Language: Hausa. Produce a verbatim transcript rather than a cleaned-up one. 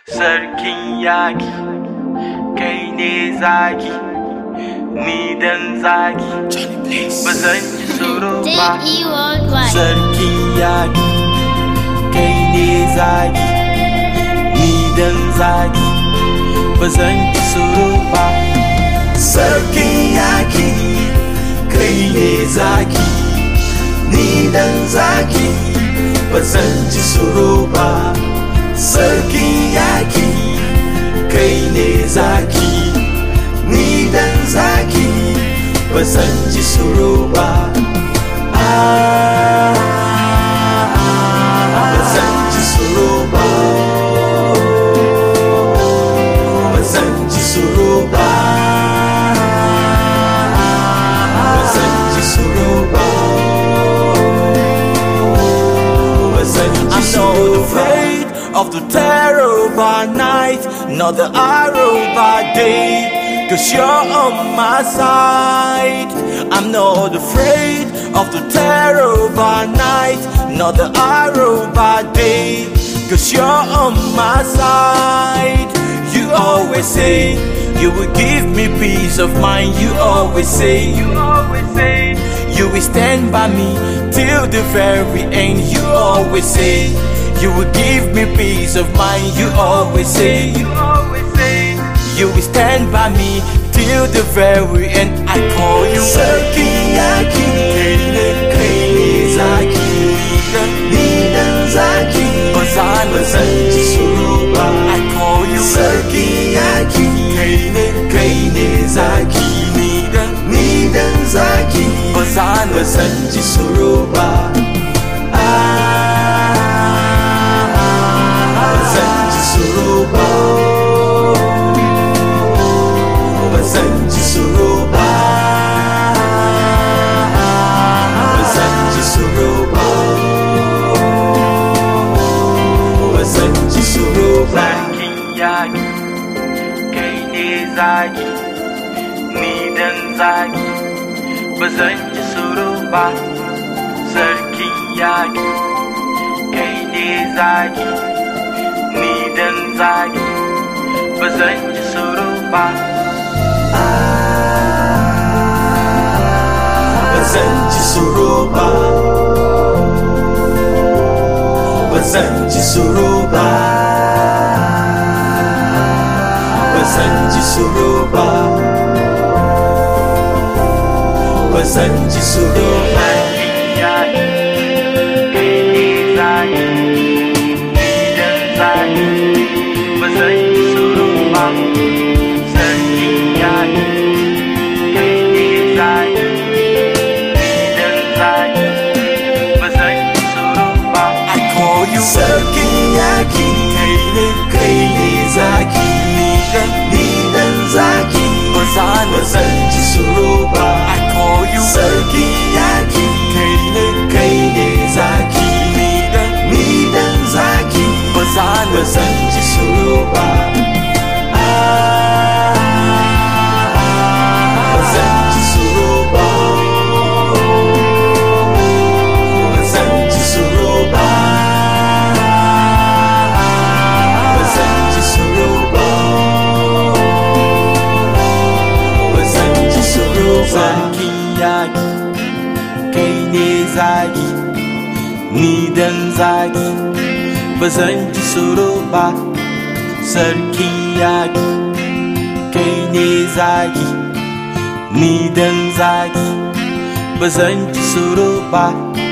Sarkin yaki, kai ne zaki, ni dan zaki, ba zan ji tsoro ba. Sarkin yaki, kai ne zaki, ni dan zaki, ba zan ji tsoro ba. Sarkin yaki, kai ne zaki, ni dan zaki, ba zan ji tsoro ba. Sarkin yaki, kai ne zaki, ni dan zaki, ba zan ji tsoro ba. Ah, ba zan ji tsoro ba. Ba zan ji tsoro ba. Ba zan ji tsoro ba. Ba zan ji tsoro ba. Of the terror by night, not the arrow by day, cause you're on my side. I'm not afraid of the terror by night, not the arrow by day, cause you're on my side. You always say you will give me peace of mind. You always say, you always say you will stand by me till the very end. You always say you will give me peace of mind. You always say, you always say you will stand by me till the very end. I call you Sarkin yaki, kai ne zaki, ni dan zaki, ba zan ji tsoro ba. I call you Sarkin yaki, kai ne zaki, ni dan zaki, ba zan ji tsoro ba. Sarkin yaki, kai ne zaki, ni dan zaki, ba zan ji tsoro ba. Sarkin yaki, kai ne zaki, ni dan zaki, ba zan ji tsoro ba. Ba zan ji tsoro ba. Ba zan ji tsoro ba. Ba zan ji tsoro ba. Ba zan ji tsoro ba. Sarkin yaki, kai ne zaki, ni dan zaki, ba zan ji tsoro ba. Sarkin yaki, kai ne zaki, ni dan zaki, ba zan ji tsoro ba. I call you Sarkin yaki, kai ne zaki, ni dan zaki, ba zan ji tsoro ba. I call you Sarkin yaki, kai ne zaki, ni dan zaki, ba zan ji tsoro ba. Ba zan ji tsoro ba. Ba zan ji tsoro ba. Ba zan ji tsoro ba. Ba zan ji tsoro ba. Sarkin yaki, kai ne zaki, ni dan zaki, ba zan ji tsoro ba. Sarkin yaki, kai ne zaki, ni dan zaki, ba zan ji tsoro ba.